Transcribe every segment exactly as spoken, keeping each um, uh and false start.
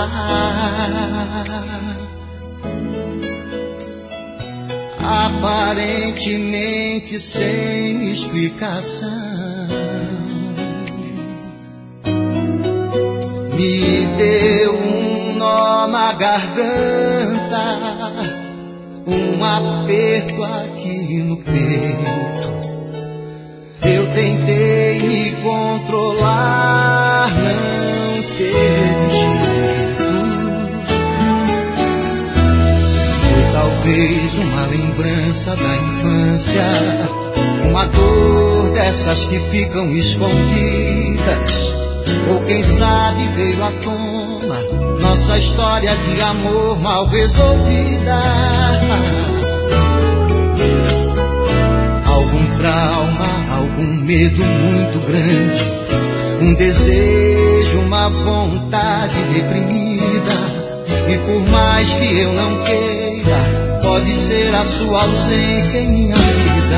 aparentemente sem explicação. Me deu um nó na garganta, um aperto aqui no peito. Eu tentei me controlar, não teve jeito. Foi talvez uma lembrança da infância, uma dor dessas que ficam escondidas. Ou quem sabe veio à tona nossa história de amor mal resolvida. Algum trauma, algum medo muito grande, um desejo, uma vontade reprimida. E por mais que eu não queira, pode ser a sua ausência em minha vida.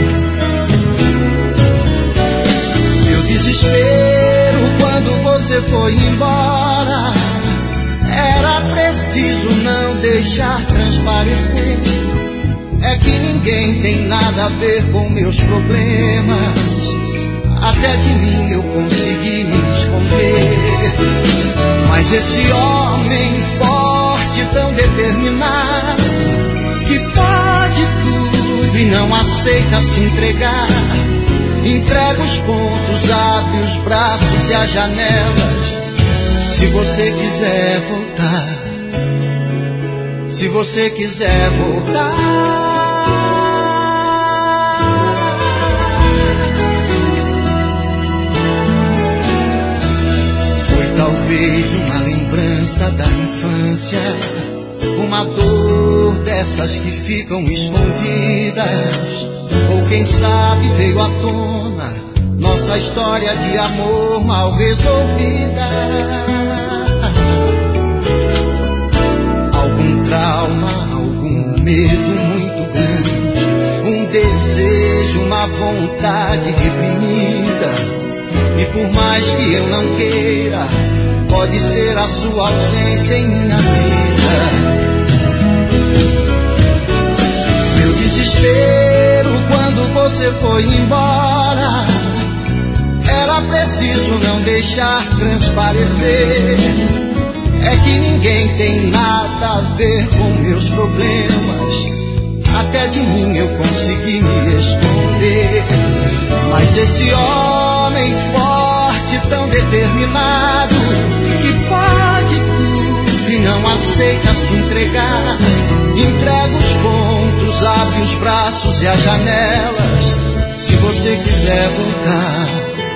Meu desespero quando você foi embora, era preciso não deixar transparecer. É que ninguém tem nada a ver com meus problemas, até de mim eu consegui me esconder. Mas esse homem forte, tão determinado, que pode tudo e não aceita se entregar, entrega os pontos, abre os braços e as janelas. Se você quiser voltar, se você quiser voltar. Foi talvez uma lembrança da infância, uma dor dessas que ficam escondidas. Ou quem sabe veio à tona nossa história de amor mal resolvida. Algum trauma, algum medo muito grande, um desejo, uma vontade reprimida. E por mais que eu não queira, pode ser a sua ausência em minha vida. Meu desespero quando você foi embora, era preciso não deixar transparecer. É que ninguém tem nada a ver com meus problemas, até de mim eu consegui me esconder. Mas esse homem forte, tão determinado, que pode tudo e não aceita se entregar, entrega os pontos, abre os braços e as janelas. Se você quiser voltar,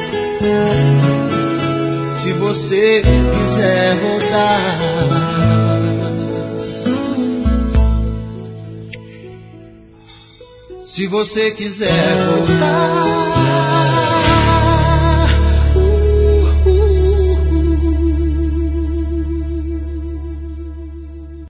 se você quiser voltar. Se você quiser voltar.